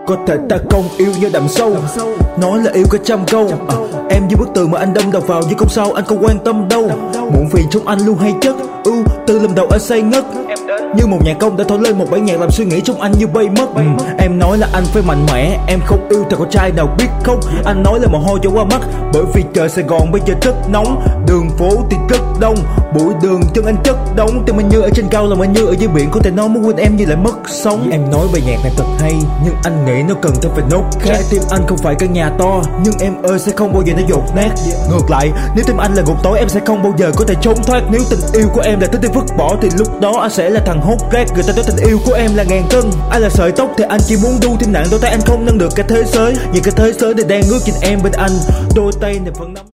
Có thể ta không yêu như đậm sâu, nói là yêu cả trăm câu. Em như bức tường mà anh đâm đầu vào, nhưng không sao anh không quan tâm đâu. Muộn phiền trong anh luôn hay chất, từ lần đầu anh say ngất. Như một nhạc công đã thổi lên một bản nhạc làm suy nghĩ trong anh như bay mất. Em nói là anh phải mạnh mẽ, em không yêu thằng con trai nào biết không. Anh nói là mồ hôi cho qua mắt, bởi vì trời Sài Gòn bây giờ rất nóng. Đường phố thì rất đông, bụi đường chân anh chất đống. Tim anh như ở trên cao, lòng anh như ở dưới biển. Có thể nói muốn quên em như lại mất sống. Em nói bài nhạc này thật hay, nhưng anh nghĩ nó cần thêm phải nốt khác. Trái tim anh không phải căn nhà to, nhưng em ơi sẽ không bao giờ nó dột nát. Ngược lại, nếu tim anh là ngục tối, em sẽ không bao giờ có thể trốn thoát. Nếu tình yêu của em là thứ để vứt bỏ, thì lúc đó anh sẽ là thằng hốt rác. Người ta nói tình yêu của em là ngàn cân, ai là sợi tóc thì anh chỉ muốn đu thêm nặng. Đôi tay anh không nâng được cả thế giới, nhưng cả thế giới thì đang ngước nhìn em bên anh. Đôi tay này vẫn nắm